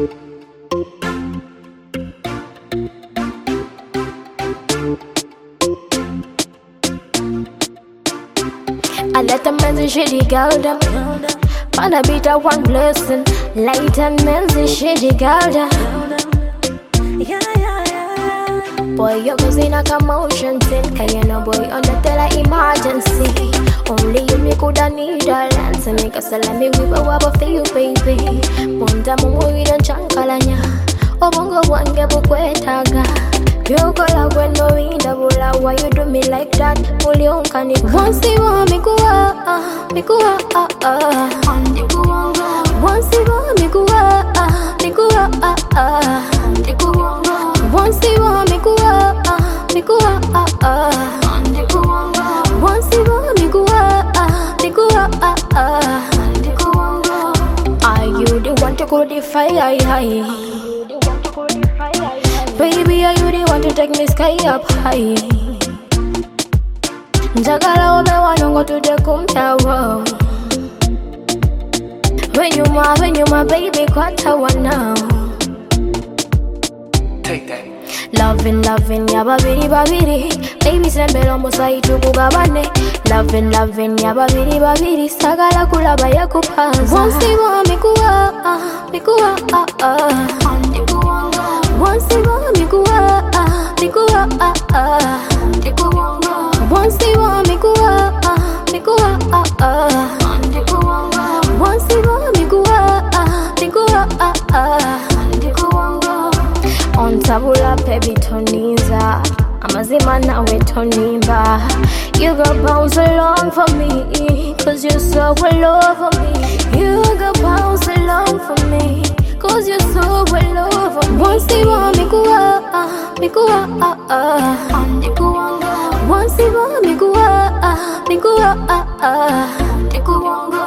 I let the men say shitty girl them. Man I beat her one blessing. Light and men say shitty girl them. Yeah. Boy, you cause in a commotion thing. Cause you know boy on the tell emergency. Only you me coulda need a land. So make us let me whip a wobble for you baby. Munda mumu we don't chankalanya. Obongo wange bukwetaga. Yokola when no winda bula. Why you do me like that? Only on can it. Once you want me kuwa. Once you want me kuwa. Once you want me kuwa. Once you want me kuwa. Are you the one to go the fire high? Baby, are you the one to take me sky up high? Njagala obe wanongo tutekum tawa. When you my baby, kwata wana. Take that. Loving, ya babiri. Baby, sembelo musai tukugabane. Loving, ya babiri. Sagala kulaba ya kupanza. Once you want me kuwa. Once you want me kuwa. Once you want me kuwa. Once you want me kuwa. On tabula baby toniza. Amazima nawe tonimba. You go bounce along for me. Cause you're so well over me. You go bounce along for me. Cause you're so well over me. Once you want me kuwa. Once you want me kuwa.